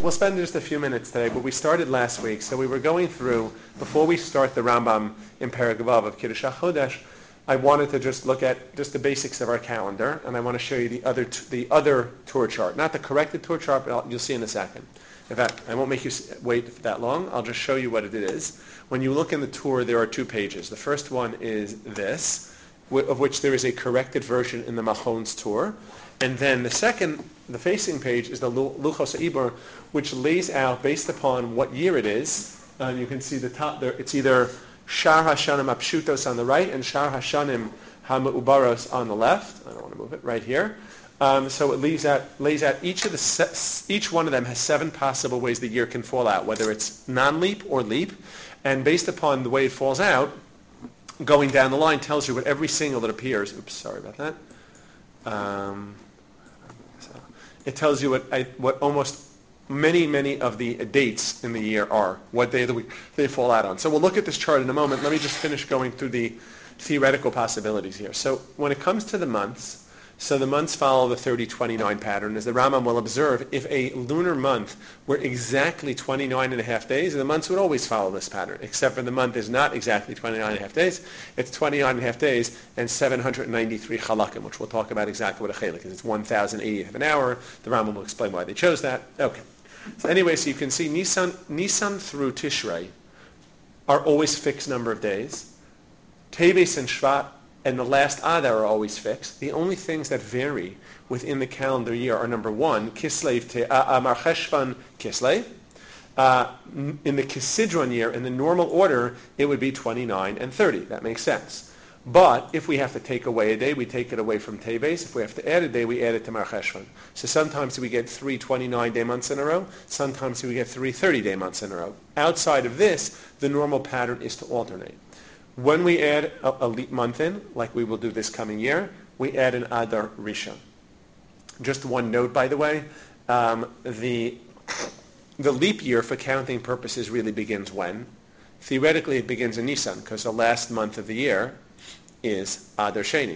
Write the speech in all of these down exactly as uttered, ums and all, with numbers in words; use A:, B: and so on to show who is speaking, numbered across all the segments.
A: we'll spend just a few minutes today, but we started last week, so we were going through, before we start the Rambam in Perek Vav of Kiddush HaChodesh, I wanted to just look at just the basics of our calendar, and I want to show you the other t- the other tour chart. Not the corrected tour chart, but I'll, you'll see in a second. In fact, I won't make you wait that long. I'll just show you what it is. When you look in the tour, there are two pages. The first one is this, of which there is a corrected version in the Machon's tour. And then the second, the facing page, is the Luchos Ibor, which lays out, based upon what year it is, and you can see the top there, it's either Shar Hashanim Apshutos on the right and Shar Hashanim HaMeubaros on the left. I don't want to move it, right here. Um, so it lays out, lays out each of the se- each one of them has seven possible ways the year can fall out, whether it's non-leap or leap. And based upon the way it falls out, going down the line tells you what every single that appears. Oops, sorry about that. Um, so it tells you what I, what almost many, many of the dates in the year are, what day of the week they fall out on. So we'll look at this chart in a moment. Let me just finish going through the theoretical possibilities here. So when it comes to the months, so the months follow the thirty twenty-nine pattern. As the Rambam will observe, if a lunar month were exactly twenty-nine and a half days, the months would always follow this pattern, except for the month is not exactly twenty-nine and a half days. It's twenty-nine and a half days and seven hundred ninety-three chalakim, which we'll talk about exactly what a chalik is. It's one thousand eightieth of an hour. The Rambam will explain why they chose that. Okay. So anyway, so you can see Nisan, Nisan through Tishrei are always fixed number of days. Teves and Shvat and the last Adar are always fixed. The only things that vary within the calendar year are, number one, Kislev, te, uh, Amar Cheshvan Kislev. Uh, in the Kisidron year, in the normal order, it would be twenty-nine and thirty. That makes sense. But if we have to take away a day, we take it away from Teves. If we have to add a day, we add it to Mar Cheshvan. So sometimes we get three twenty-nine-day months in a row. Sometimes we get three thirty-day months in a row. Outside of this, the normal pattern is to alternate. When we add a, a leap month in, like we will do this coming year, we add an Adar Rishon. Just one note, by the way, um, the the leap year for counting purposes really begins when? Theoretically, it begins in Nisan, because the last month of the year is Adar Sheni.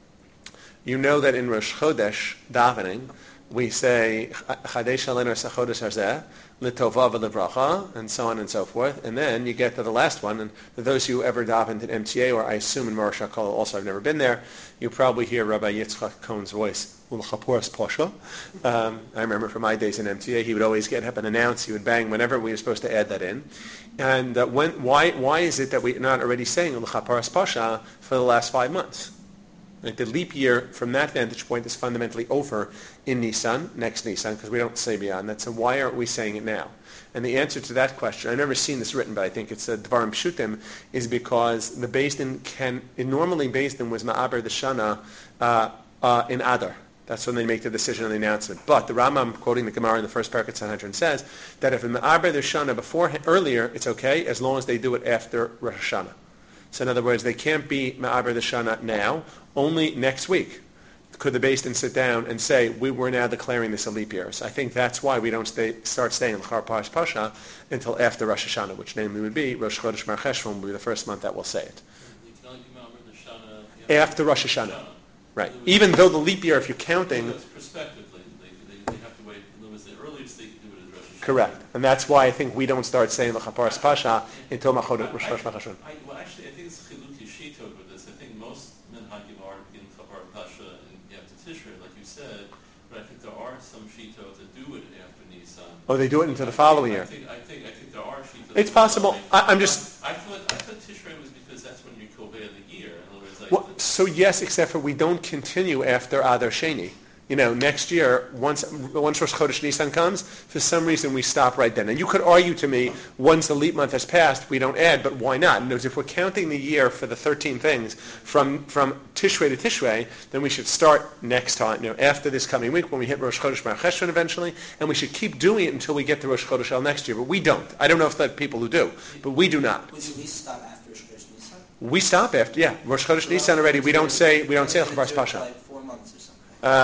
A: You know that in Rosh Chodesh davening, we say Chadesh Alenu Sachodesh Hazeh L'Tova V'Levracha, and so on and so forth. And then you get to the last one, and for those who ever davened at M T A, or I assume in Morosh HaKol, also I've never been there, you probably hear Rabbi Yitzchak Cohen's voice, Ulchaporas Posha. Um, I remember from my days in M T A, he would always get up and announce, he would bang whenever we were supposed to add that in. And uh, when, why why is it that we're not already saying Ulchaporas Posha for the last five months? Like the leap year, from that vantage point, is fundamentally over in Nisan, next Nisan, because we don't say beyond that. So why aren't we saying it now? And the answer to that question, I've never seen this written, but I think it's a Dvarim Pshutim, is because the Beis Din can, it normally Beis Din was Ma'aber the Shana uh, uh, in Adar. That's when they make the decision on the announcement. But the Rambam, quoting the Gemara in the first parak at Sanhedrin, says that if in Ma'aber the Shana before, earlier, it's okay, as long as they do it after Rosh Hashanah. So in other words, they can't be Ma'aber the Shana now, only next week could the Beis Din sit down and say, we were now declaring this a leap year. So I think that's why we don't stay, start staying in L'char Paras Pasha until after Rosh Hashanah, which namely would be Rosh Chodesh Mar Cheshvan will be the first month that we'll say it.
B: You can only be Ma'aber the Shana, yeah,
A: after Rosh Hashanah. Right. Even though the leap year, if you're counting...
B: Prospectively, they, they, they have to wait. In other words, the earliest they can do it is Rosh Hashanah.
A: Correct. And that's why I think we don't start saying L'char Paras Pasha until Rosh Chodesh Mar Cheshvan.
B: Well, actually, I think it's Chiluk Yeshito with this. I think most Minhagim are begin L'char Pasha and after Tishrei, like you said, but I think there are some Shitot that do it after Nisan.
A: Oh, they do it into the following year.
B: I think, I think, I think there are Shitot.
A: It's possible. I, I'm just...
B: I thought, I thought Tishrei was because that's when you Kovei the year. In other words, like
A: Well, so yes, except for we don't continue after Adar Sheni. You know, next year, once once Rosh Chodesh Nisan comes, for some reason we stop right then. And you could argue to me, once the leap month has passed, we don't add, but why not? In other words, if we're counting the year for the thirteen things from from Tishrei to Tishrei, then we should start next time, you know, after this coming week when we hit Rosh Chodesh Mar Cheshvan eventually, and we should keep doing it until we get to Rosh Chodesh El next year. But we don't. I don't know if there are people who do, but we do not.
C: Would you stop after Rosh Chodesh Nisan?
A: We stop after, yeah, Rosh Chodesh Nisan already. We don't say we don't say L'char Paras Pasha.
C: Like four months or something.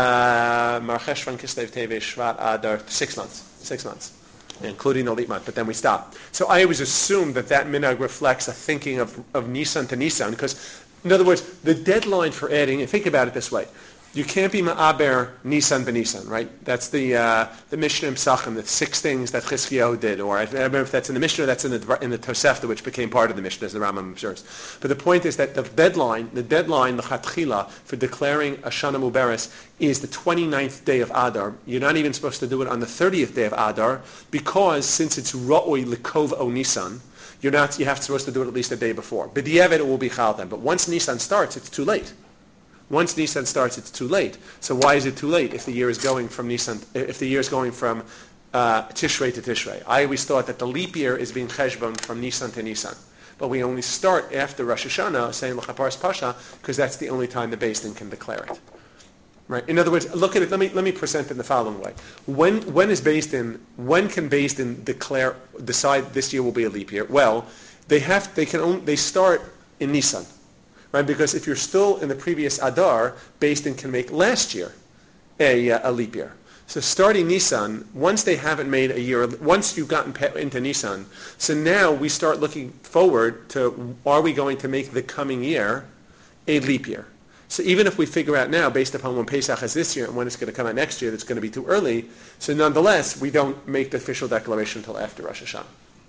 A: Uh, Mar Cheshvan, Kislev, Teves, Shvat, Adar, six months, six months, including the leap month, but then we stop. So I always assume that that minhag reflects a thinking of, of Nisan to Nisan, because, in other words, the deadline for adding, and think about it this way, You can't be ma'aber Nisan b'Nisan, right? That's the uh, the Mishnah in Pesachim, the six things that Chizkiyahu did, or I don't remember if that's in the Mishnah, or that's in the in the Tosefta, which became part of the Mishnah, as the Rambam observes. But the point is that the deadline, the deadline, the Chatchila, for declaring a Shana Muberes is the twenty-ninth day of Adar. You're not even supposed to do it on the thirtieth day of Adar, because since it's Ra'oi Likov O Nisan, you're not, you have supposed to do it at least a day before. B'diavad it will be Chal then, but once Nisan starts, it's too late. Once Nisan starts, it's too late. So why is it too late if the year is going from Nisan, if the year is going from uh, Tishrei to Tishrei? I always thought that the leap year is being cheshbon from Nisan to Nisan, but we only start after Rosh Hashanah saying L'chaparas Pasha because that's the only time the Beis Din can declare it. Right. In other words, look at it. Let me let me present it in the following way. When when is Beis Din? When can Beis Din declare decide this year will be a leap year? Well, they have they can only, they start in Nisan. Right, because if you're still in the previous Adar, Beis Din can make last year a, uh, a leap year. So starting Nisan, once they haven't made a year, once you've gotten pe- into Nisan, so now we start looking forward to, are we going to make the coming year a leap year? So even if we figure out now, based upon when Pesach is this year and when it's going to come out next year, that's going to be too early, so nonetheless, we don't make the official declaration until after Rosh Hashanah.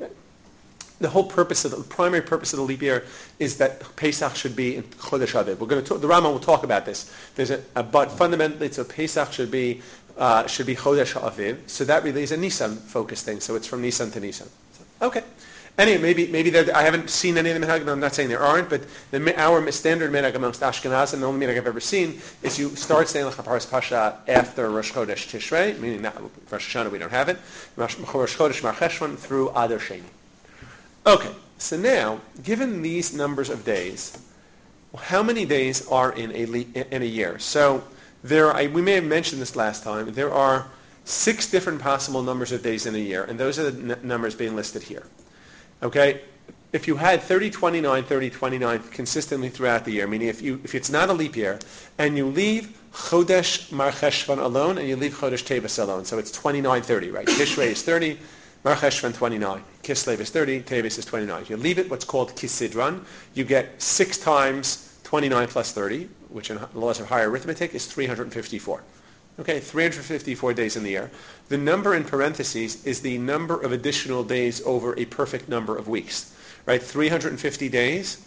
A: The whole purpose of the, the primary purpose of the leap year is that Pesach should be in Chodesh Aviv. We're going to talk, the Rambam will talk about this. There's a, a but fundamentally, so Pesach should be uh, should be Chodesh Aviv. So that really is a Nisan focused thing. So it's from Nisan to Nisan. So, okay. Anyway, maybe maybe there, I haven't seen any of the minhag. I'm not saying there aren't, but the, our standard minhag amongst Ashkenaz, and the only minhag I've ever seen, is you start saying L'chaparas Pasha after Rosh Chodesh Tishrei, meaning not Rosh Hashanah. We don't have it. Rosh Chodesh Mar Cheshvan through Adar Sheni. Okay, so now, given these numbers of days, how many days are in a le- in a year? So there, I, we may have mentioned this last time. There are six different possible numbers of days in a year, and those are the n- numbers being listed here. Okay, if you had thirty, twenty-nine, thirty, twenty-nine consistently throughout the year, meaning if you if it's not a leap year, and you leave Chodesh Mar Cheshvan alone, and you leave Chodesh Teves alone, so it's twenty-nine, thirty, right? Tishrei is thirty. Mar Cheshvan twenty-nine, Kislev is thirty, Teves is twenty-nine. You leave it what's called Kisidron. You get six times twenty-nine plus thirty, which in laws of higher arithmetic is three hundred fifty-four. Okay, three hundred fifty-four days in the year. The number in parentheses is the number of additional days over a perfect number of weeks. Right? three hundred fifty days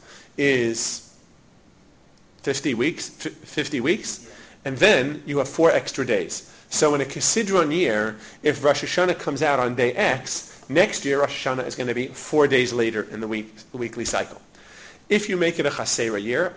A: is fifty weeks, fifty weeks, and then you have four extra days. So in a Kisidron year, if Rosh Hashanah comes out on day X, next year Rosh Hashanah is going to be four days later in the week, weekly cycle. If you make it a Chasera year,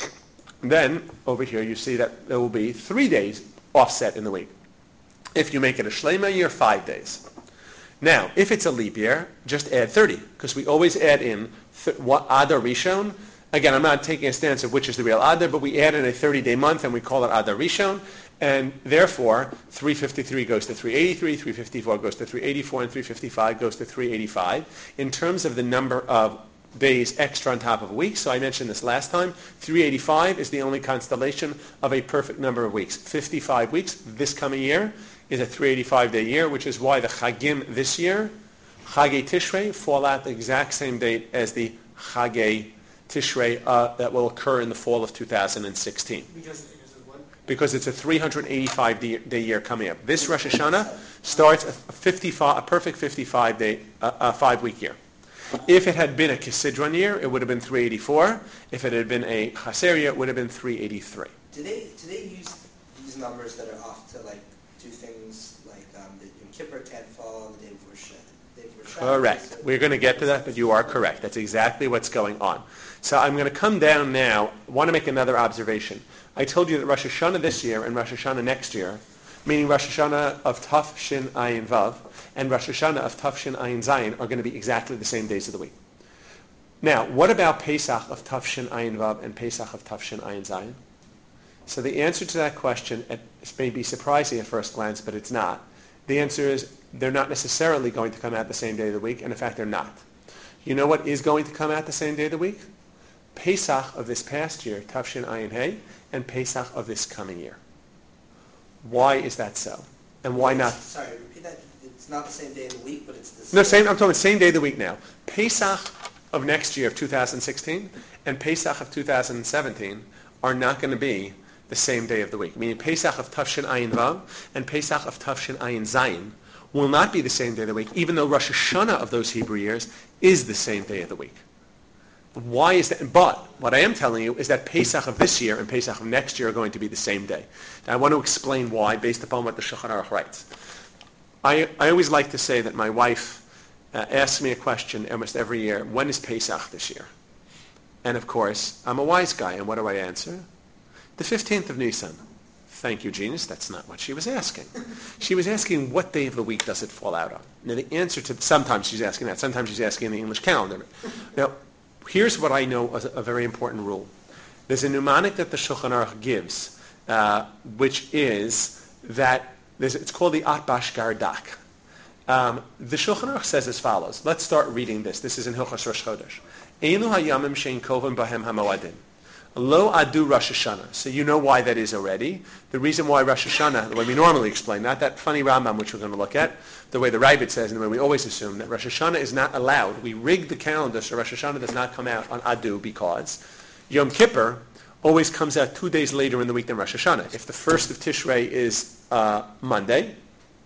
A: then over here you see that there will be three days offset in the week. If you make it a Shlema year, five days. Now, if it's a leap year, just add thirty, because we always add in th- what Adar Rishon. Again, I'm not taking a stance of which is the real Adar, but we add in a thirty-day month and we call it Adar Rishon. And therefore, three fifty-three goes to three eighty-three, three fifty-four goes to three eighty-four, and three fifty-five goes to three eighty-five. In terms of the number of days extra on top of a week, so I mentioned this last time, three eighty-five is the only constellation of a perfect number of weeks. fifty-five weeks this coming year is a three eighty-five day year, which is why the Chagim this year, Chagei Tishrei, fall out the exact same date as the Chagei Tishrei uh, that will occur in the fall of two thousand sixteen.
C: Because
A: Because it's a three hundred eighty-five day, day year coming up. This Rosh Hashanah starts a, fifty-five, a perfect fifty-five day, uh, a five-week year. If it had been a Kisidron year, it would have been three eighty-four. If it had been a Chaser year, it would have been three eighty-three.
C: do they do they use these numbers that are off to like do things like um, the Yom Kippur can't fall on the day before Shabbat?
A: Correct. We're going to get to that, but you are correct. That's exactly what's going on. So I'm going to come down now. I want to make another observation. I told you that Rosh Hashanah this year and Rosh Hashanah next year, meaning Rosh Hashanah of Taf Shin Ayin Vav and Rosh Hashanah of Taf Shin Ayin Zayin are going to be exactly the same days of the week. Now, what about Pesach of Taf Shin Ayin Vav and Pesach of Taf Shin Ayin Zayin? So the answer to that question, it may be surprising at first glance, but it's not. The answer is they're not necessarily going to come out the same day of the week, and in fact they're not. You know what is going to come out the same day of the week? Pesach of this past year, Tafshin Ayin Hey, and Pesach of this coming year. Why is that so? And why not?
C: Sorry, repeat that. It's not the same day of the week, but it's the
A: No,
C: same.
A: same. I'm talking same day of the week now. Pesach of next year of two thousand sixteen and Pesach of two thousand seventeen are not going to be the same day of the week. Meaning Pesach of Tafshin Ayin Vav and Pesach of Tafshin Ayin Zayin will not be the same day of the week, even though Rosh Hashanah of those Hebrew years is the same day of the week. Why is that? But what I am telling you is that Pesach of this year and Pesach of next year are going to be the same day. Now I want to explain why based upon what the Shulchan Aruch writes. I, I always like to say that my wife uh, asks me a question almost every year, when is Pesach this year? And of course, I'm a wise guy, and what do I answer? The fifteenth of Nisan. Thank you, genius. That's not what she was asking. She was asking, what day of the week does it fall out on? Now the answer to, sometimes she's asking that, sometimes she's asking the English calendar. Now, here's what I know as a, a very important rule. There's a mnemonic that the Shulchan Aruch gives, uh, which is that there's, it's called the Atbash Gardak. Um, the Shulchan Aruch says as follows. Let's start reading this. This is in Hilchos Rosh Chodesh. Einu hayamim shein kovim bahem hamoadim. Lo adu Rosh Hashanah. So you know why that is already. The reason why Rosh Hashanah, the way we normally explain, not that funny Rambam which we're going to look at, the way the Rabbit says, and the way we always assume, that Rosh Hashanah is not allowed. We rig the calendar so Rosh Hashanah does not come out on Adu because Yom Kippur always comes out two days later in the week than Rosh Hashanah. If the first of Tishrei is uh, Monday,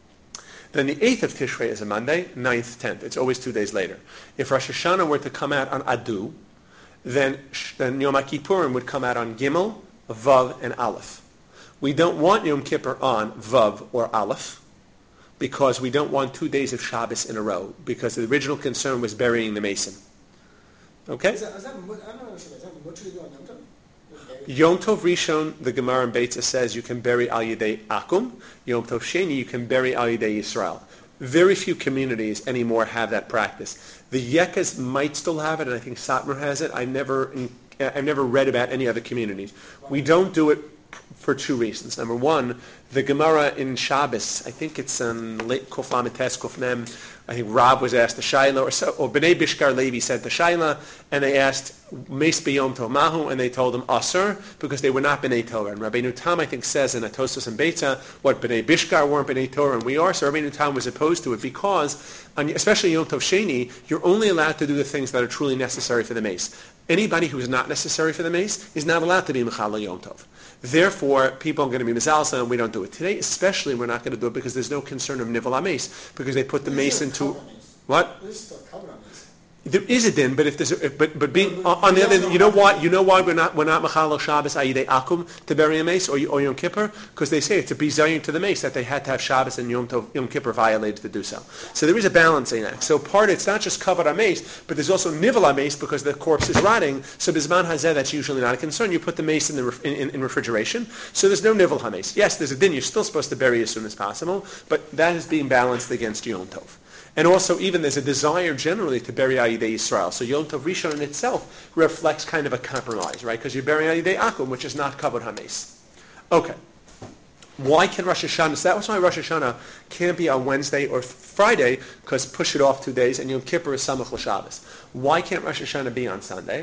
A: then the eighth of Tishrei is a Monday, ninth, tenth. It's always two days later. If Rosh Hashanah were to come out on Adu, then, then Yom Kippurim would come out on Gimel, Vav, and Aleph. We don't want Yom Kippur on Vav or Aleph because we don't want two days of Shabbos in a row because the original concern was burying the Mason. Okay?
D: Is that, is that, I don't understand. Is that what you do on Yom Tov?
A: Yom Tov Rishon, the Gemara in Beitza says you can bury Al Yidei Akum. Yom Tov Sheni, you can bury Al Yidei Yisrael. Very few communities anymore have that practice. The Yekas might still have it, and I think Satmar has it. I've never, I've never read about any other communities. We don't do it for two reasons. Number one, the Gemara in Shabbos, I think it's in late Kuf Lamites, Kuf Nem, I think Rab was asked the Shaila, or, so, or Bnei Bishkar Levi said the Shaila, and they asked, Meis B'Yom Tov Mahu, and they told him Asur, because they were not Bnei Torah. And Rabbeinu Tam, I think, says in Atosos and Beitza, what Bnei Bishkar weren't Bnei Torah, and we are, so Rabbeinu Tam was opposed to it, because, especially Yom Tov Sheni, you're only allowed to do the things that are truly necessary for the mace. Anybody who is not necessary for the mace is not allowed to be Mechala Yom Tov. Therefore, people are going to be mizalsa, and we don't do it. Today, especially, we're not going to do it because there's no concern of nivel mace, because they put the mace into... What? There is a din, but if there's, a, but but being on, on the other, you know why? You know why we're not we're not machal Shabbos ayidei akum to bury a mace or, or Yom Kippur? Because they say it's a bizayin to the mace that they had to have Shabbos and Yom Tov, Yom Kippur violated to do so. So there is a balancing act. So part it's not just covered on mace, but there's also nivel on mace because the corpse is rotting. So bisman hazeh, that's usually not a concern. You put the mace in the in, in, in refrigeration, so there's no nivel hames. Yes, there's a din. You're still supposed to bury as soon as possible, but that is being balanced against Yom Tov. And also, even there's a desire generally to bury Ayidei Yisrael. So Yom Tov Rishon in itself reflects kind of a compromise, right? Because you're burying Ayidei Akum, which is not covered hames. Okay. Why can Rosh Hashanah? So that was why Rosh Hashanah can't be on Wednesday or Friday, because push it off two days, and Yom Kippur is Samach L'Shabbos. Why can't Rosh Hashanah be on Sunday?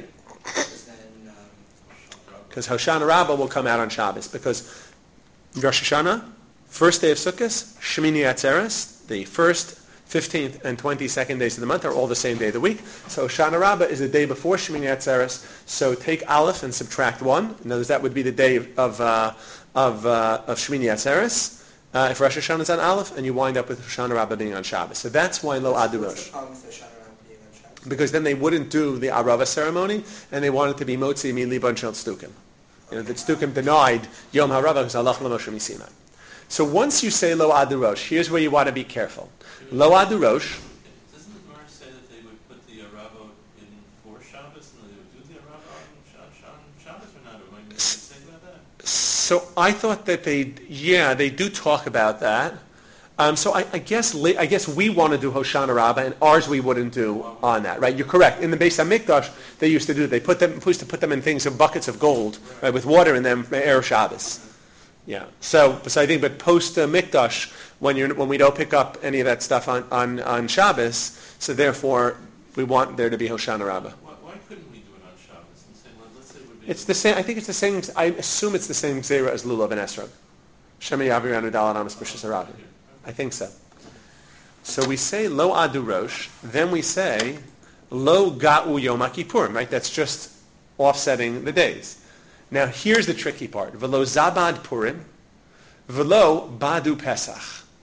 A: Because Hoshana Rabbah will come out on Shabbos. Because Rosh Hashanah, first day of Sukkot, Shemini Atzeres, the first, fifteenth, and twenty-second days of the month are all the same day of the week. So Hoshana Rabbah is the day before Shemini Atzeres. So take Aleph and subtract one. In other words, that would be the day of uh, of uh, of Shemini Atzeres. Uh, if Rosh Hashanah is on Aleph, and you wind up with Hoshana Rabbah being on Shabbos. So that's why Lo Adu Rosh. Because then they wouldn't do the Arava ceremony, and they wanted to be Motzi Mi Liban Shel Tzdukim. You know, the Tzdukim denied Yom HaRava because Allah L'Moshe Misinai. So once you say Lo Adu Rosh, here's where you want to be careful. Lo Adu Rosh.
B: Doesn't the Gemara say that they would put the Arava in for Shabbos, and they would do the Arava on Shabbos or not? Or am I saying about that?
A: So I thought that they, yeah, they do talk about that. Um, so I, I guess I guess we want to do Hoshana Rabbah, and ours we wouldn't do on that, right? You're correct. In the Beis HaMikdash, they used to do. They put them, used to put them in things in buckets of gold, right, with water in them, Erev Shabbos. Yeah. So, so I think, but post uh, Mikdash, when you when we don't pick up any of that stuff on, on, on Shabbos, so therefore we want there to be Hoshana Rabbah.
B: Why, why couldn't we do it on Shabbos? And say, well, let's say it would be.
A: It's the same. I think it's the same. I assume it's the same Zera as Lulav and Esrog. Shemi Yaviranu Dalan Amos B'Shus Haravi. I think so. So we say Lo Adu Rosh, then we say Lo Ga'u Yom Kippurim, right? That's just offsetting the days. Now here's the tricky part. V'lo zabad Purim, v'lo badu Pesach.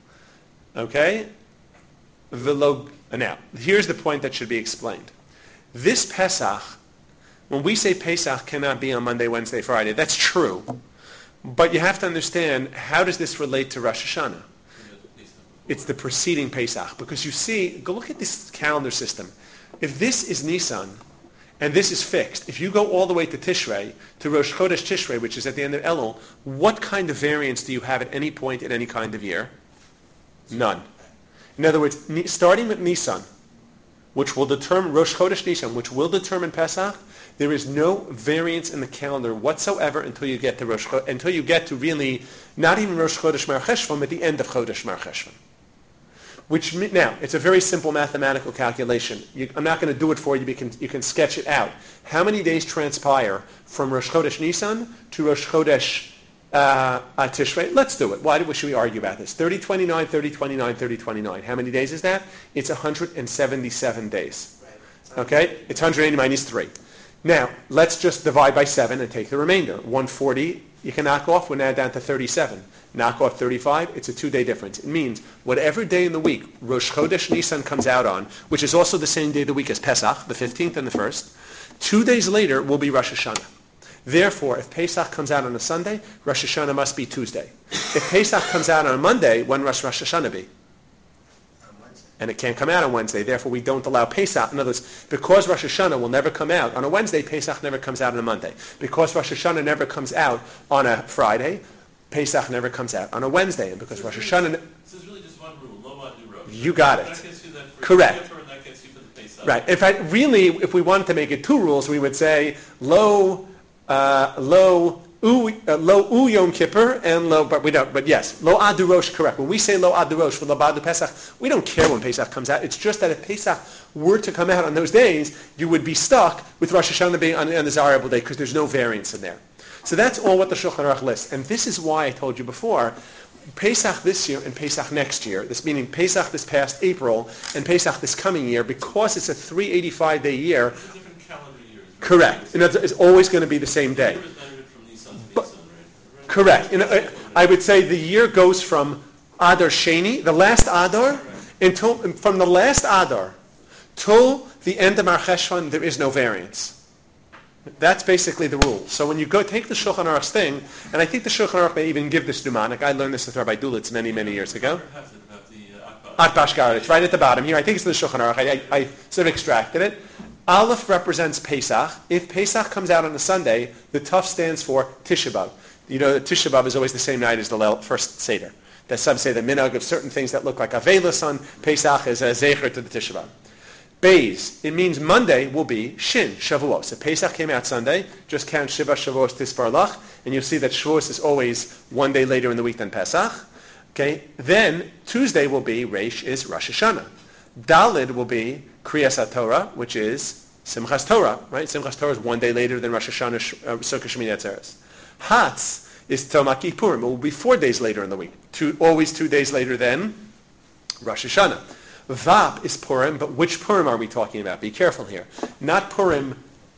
A: Okay? V'lo, now, here's the point that should be explained. This Pesach, when we say Pesach cannot be on Monday, Wednesday, Friday, that's true. But you have to understand, how does this relate to Rosh Hashanah? It's the preceding Pesach. Because you see, go look at this calendar system. If this is Nisan, and this is fixed, if you go all the way to Tishrei, to Rosh Chodesh Tishrei, which is at the end of Elul, what kind of variance do you have at any point in any kind of year? None. In other words, starting with Nisan, which will determine Rosh Chodesh Nisan, which will determine Pesach, there is no variance in the calendar whatsoever until you get to Rosh Chodesh, until you get to really not even Rosh Chodesh Mar Cheshvan, but the end of Chodesh Mar Cheshvan. Which now it's a very simple mathematical calculation. You, I'm not going to do it for you. But you can you can sketch it out. How many days transpire from Rosh Chodesh Nisan to Rosh Chodesh uh, uh, Tishrei? Let's do it. Why do, should we argue about this? thirty, twenty-nine, thirty, twenty-nine, thirty, twenty-nine. How many days is that? It's one hundred seventy-seven days. Okay? It's one hundred eighty minus three. Now, let's just divide by seven and take the remainder. one hundred forty, you can knock off. We're now down to thirty-seven. Knock off thirty-five, it's a two-day difference. It means whatever day in the week Rosh Chodesh Nisan comes out on, which is also the same day of the week as Pesach, the fifteenth and the first, two days later will be Rosh Hashanah. Therefore, if Pesach comes out on a Sunday, Rosh Hashanah must be Tuesday. If Pesach comes out on a Monday, when must Rosh Hashanah be? And it can't come out on Wednesday. Therefore, we don't allow Pesach. In other words, because Rosh Hashanah will never come out on a Wednesday, Pesach never comes out on a Monday. Because Rosh Hashanah never comes out on a Friday, Pesach never comes out on a Wednesday. And because
B: so
A: Rosh
B: really,
A: Hashanah...
B: This is really just one rule, lo adu rosh.
A: You got it.
B: That gets you that for
A: Correct.
B: Kippur, and that gets you for the Pesach.
A: Right. In fact, really, if we wanted to make it two rules, we would say lo, uh, lo, u, uh, lo u Yom Kippur and lo, but we don't. But yes, lo adu rosh, correct. When we say lo adu rosh for lo badu Pesach, we don't care when Pesach comes out. It's just that if Pesach were to come out on those days, you would be stuck with Rosh Hashanah being on an undesirable day because there's no variance in there. So that's all what the Shulchan Aruch lists. And this is why I told you before, Pesach this year and Pesach next year, this meaning Pesach this past April and Pesach this coming year, because it's a three hundred eighty-five day year.
B: It's different calendar years. Right?
A: Correct. It's always going to be the same day.
B: The year is measured from Nisan to
A: But-
B: Nisan, right? Right?
A: Correct. You know, I would say the year goes from Adar Sheni, the last Adar, until from the last Adar till the end of Mar Cheshvan, there is no variance. That's basically the rule. So when you go take the Shulchan Aruch's thing, and I think the Shulchan Aruch may even give this mnemonic. I learned this with Rabbi Dulitz many, many years ago.
B: Has it about the uh, Akbar?
A: Atbashgar, it's right at the bottom here. I think it's in the Shulchan Aruch. I, I, I sort of extracted it. Aleph represents Pesach. If Pesach comes out on a Sunday, the Tuf stands for Tisha B'Av. You know that Tisha B'Av is always the same night as the Leil, first Seder. That some say the minhag of certain things that look like Avelis on Pesach is a Zecher to the Tisha B'Av. Beis, it means Monday will be Shin, Shavuos. If Pesach came out Sunday, just count Shiva Shavuos Tisfar Lach, and you'll see that Shavuos is always one day later in the week than Pesach. Okay, then Tuesday will be, Reish is Rosh Hashanah. Dalid will be Kriyas HaTorah, which is Simchas Torah, right? Simchas Torah is one day later than Rosh Hashanah, uh, Sukkot Shemini Atzeres. Hatz is Tomah Kippurim. It will be four days later in the week. Two, always two days later than Rosh Hashanah. Vap is Purim, but which Purim are we talking about? Be careful here. Not Purim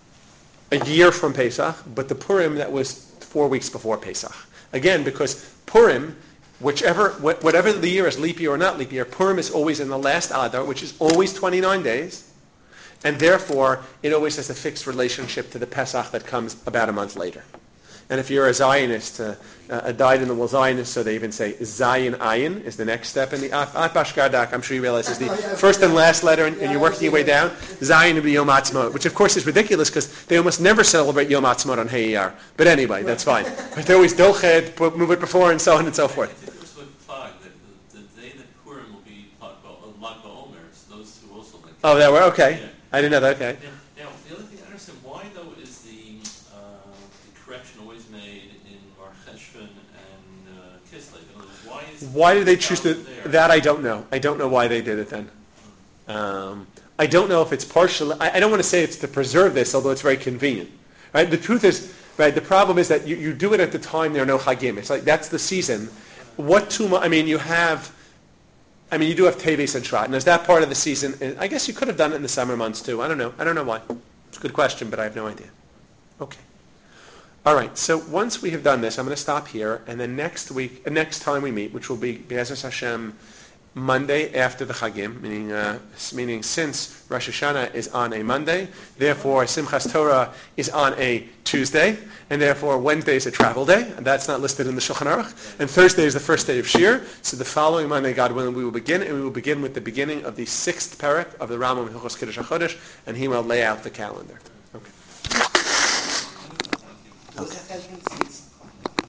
A: a year from Pesach, but the Purim that was four weeks before Pesach. Again, because Purim, whichever, wh- whatever the year is, leap year or not leap year, Purim is always in the last Adar, which is always twenty-nine days, and therefore it always has a fixed relationship to the Pesach that comes about a month later. And if you're a Zionist, uh, a dyed-in-the-wool Zionist, so they even say Zion Ayin is the next step in the Atbashgardak. I'm sure you realize is the first and last letter, and, and you're working your way down. Zion would be Yom Ha'atzmaut, which of course is ridiculous because they almost never celebrate Yom Ha'atzmaut on Hey Iyar. But anyway, that's fine. But they always Doched, move it before, and so on and so
B: I
A: forth.
B: think it was with Plag, that the, the day that Purim will be Plag Ba'omer, so those two also like
A: Oh, that were okay.
B: Yeah.
A: I didn't know that. Okay.
B: Now, now, the other thing I understand, why though is the, uh, the correction always made in Mar Cheshvan and uh, Kislev? In other words, why is
A: Why did they choose to?
B: there?
A: That I don't know. I don't know why they did it then. Um, I don't know if it's partial. I, I don't want to say it's to preserve this, although it's very convenient. Right? The truth is, right? The problem is that you, you do it at the time there are no Chagim. It's like that's the season. What too much? I mean, you have. I mean, you do have Teves and Shvat, and is that part of the season? And I guess you could have done it in the summer months too. I don't know. I don't know why. It's a good question, but I have no idea. Okay. All right, so once we have done this, I'm going to stop here, and then next week, uh, next time we meet, which will be Be'ezus Hashem, Monday after the Chagim, meaning uh, meaning since Rosh Hashanah is on a Monday, therefore Simchas Torah is on a Tuesday, and therefore Wednesday is a travel day, and that's not listed in the Shulchan Aruch, and Thursday is the first day of Shir, so the following Monday, God willing, we will begin, and we will begin with the beginning of the sixth parak of the Rambam Hilchos Kiddush HaChodesh, and he will lay out the calendar. Okay.
C: Was it seventeen sixty?